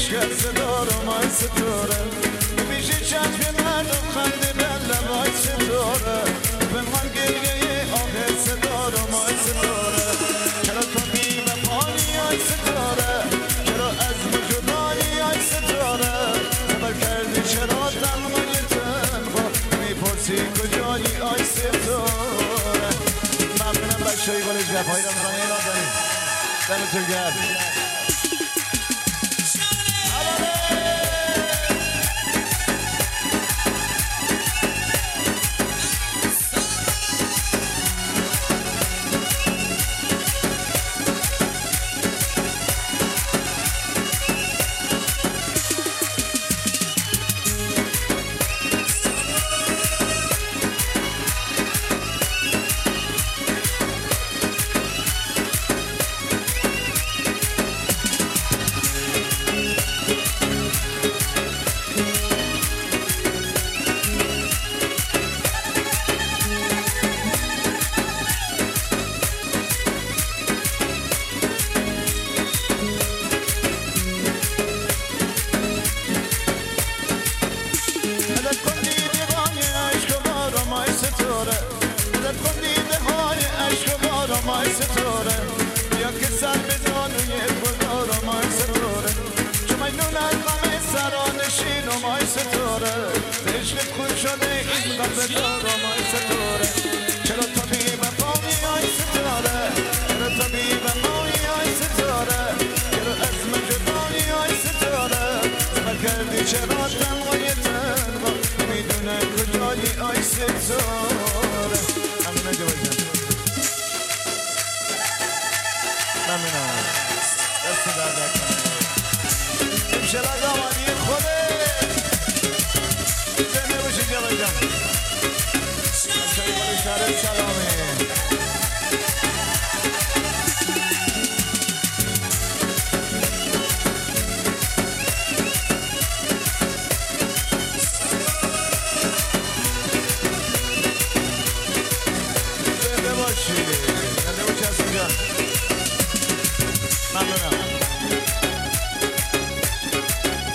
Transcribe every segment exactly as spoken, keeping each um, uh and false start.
عشق ستاره مای ستاره میشه چشم مردم خنده بله مای ستاره به من گریه آه ستاره مای ستاره چرا تو بی وفایی آی ستاره چرا از مجدانی آی ستاره خبر کردی چرا تنهای تنها میپرسی کجایی آی ستاره ممنونم بچه های گل جفایی رمضانی ایران داریم دمتون گرم مای ستاره بیا که سر بزن و یه گلدار مای ستاره چون مجنون از غم سرانشین و مای ستاره عشقت خون شده این قلب دار مای ستاره چرا تو بی وفایی آی ستاره چرا تو بی وفایی آی ستاره چرا از من جدایی آی ستاره سفر کردی چرا تنهای تنها میدونه کجایی آی ستاره همونه جوازم ممنونم دست درد کنه امشب دامادی خوده زنده باشی جوان جان بچه‌های بالا شهر سلامه زنده باشی زنده باشی حسن جان ممنونم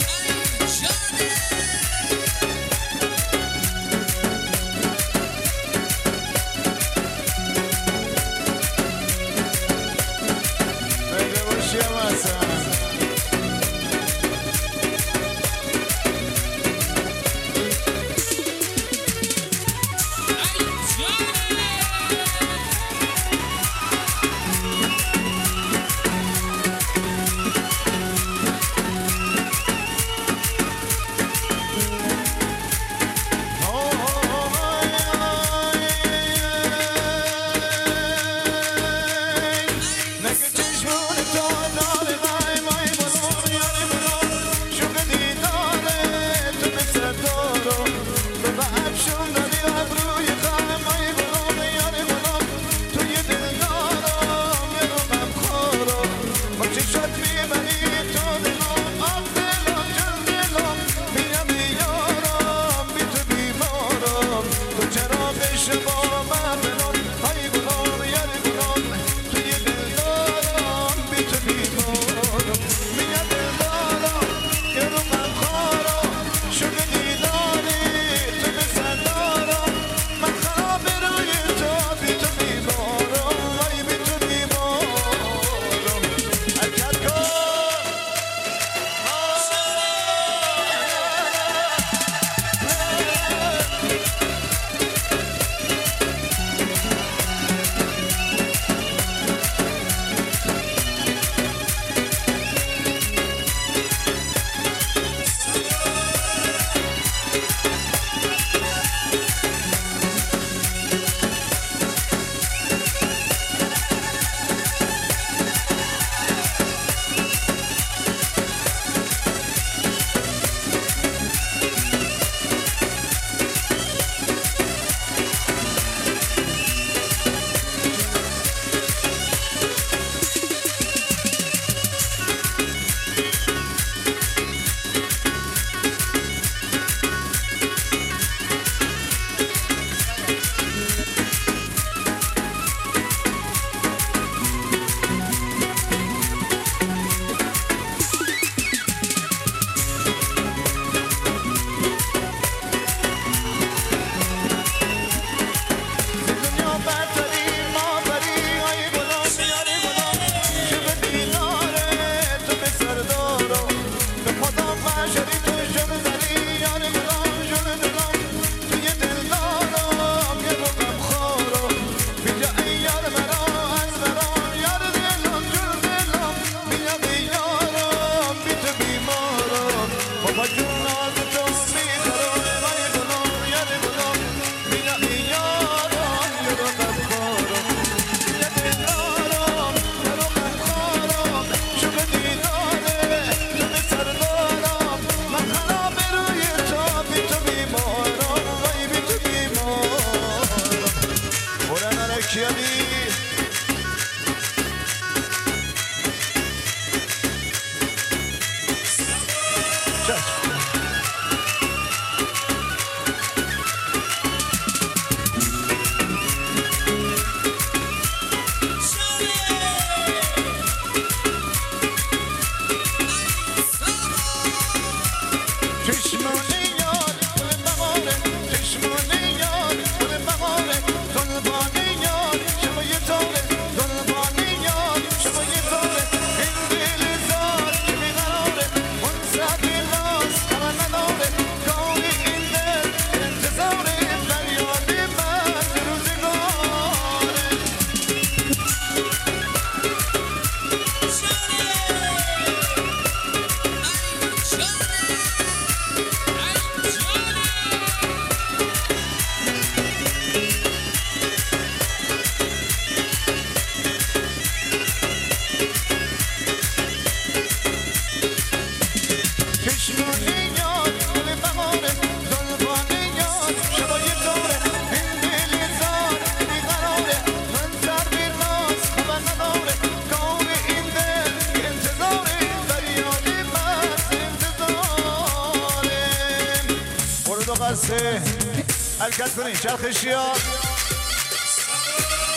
با جونات تو میخرم ای گلم یاد گلم مینا میارم یارو غمخوارم یاد دارم یارو غمخوارم شوق دیداره شوق سردارم من خراب روی تو بی تو بیمارم وای بی تو بیمارم قرآن رکیانی حرکت کنین چرخشی ها